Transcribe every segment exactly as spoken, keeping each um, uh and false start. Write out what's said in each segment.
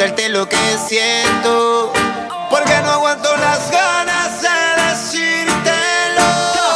contarte lo que siento, porque no aguanto las ganas de decírtelo.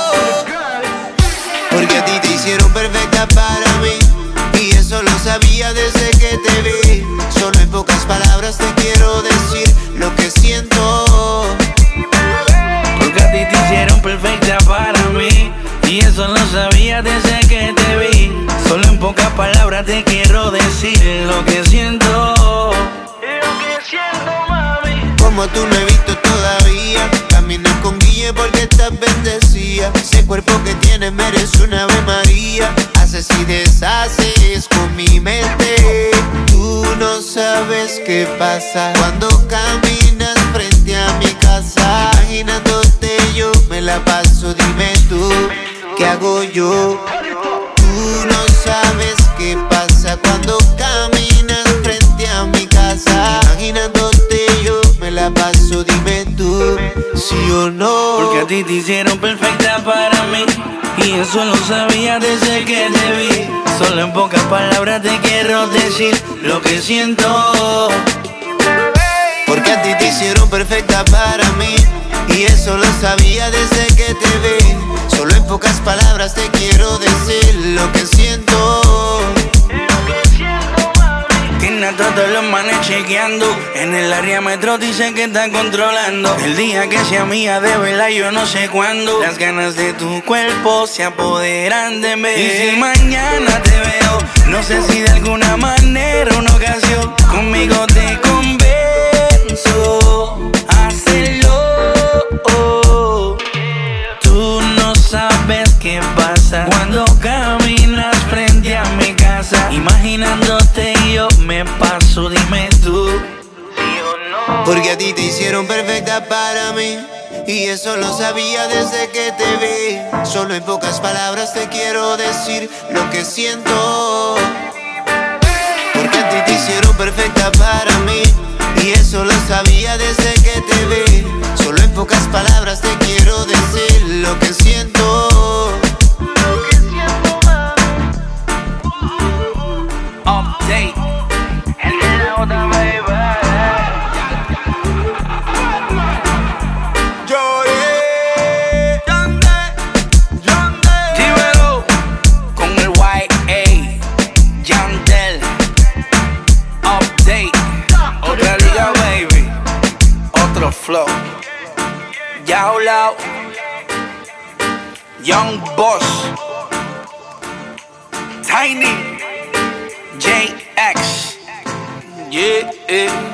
Porque a ti te hicieron perfecta para mí, y eso lo sabía desde que te vi. Solo en pocas palabras te quiero decir lo que siento. Porque a ti te hicieron perfecta para mí, y eso lo sabía desde que te vi. Solo en pocas palabras te quiero decir lo que siento. Lo que siento, mami. Como tú no he visto todavía. Caminas con Guille porque estás bendecida. Ese cuerpo que tienes merece una Ave María. Haces y deshaces con mi mente. Tú no sabes qué pasa cuando caminas frente a mi casa. Imaginándote yo me la paso, dime tú, ¿qué hago yo? Tú no sabes qué pasa cuando caminas frente a mi casa. Imaginándote yo me la paso, dime tú, sí o no. Porque a ti te hicieron perfecta para mí, y eso lo sabía desde que te vi. Solo en pocas palabras te quiero decir lo que siento. Porque a ti te hicieron perfecta para mí, y eso lo sabía desde que te vi. Solo en pocas palabras te quiero decir lo que siento. Tiene a todos los manes chequeando. En el área metro dicen que están controlando. El día que sea mía de vela yo no sé cuándo. Las ganas de tu cuerpo se apoderan de mí. Y si mañana te veo, no sé si de alguna manera una ocasión conmigo te convenzo a hacerlo. Tú no sabes qué pasa cuando caminas frente a mi casa. Imaginándote yo me paso, dime tú, ¿sí o no? Porque a ti te hicieron perfecta para mí, y eso lo sabía desde que te vi. Solo en pocas palabras te quiero decir lo que siento. Porque a ti te hicieron perfecta para mí, y eso lo sabía desde que te vi. Solo en pocas palabras te quiero decir lo que siento. Update, el de la otra baby. Lloré, Yandel, Yandel. Dímelo, con el Y A, Yandel. Update, otra liga baby, otro flow. Ya hablado, Young Boss, Tiny, J X, yeah, yeah.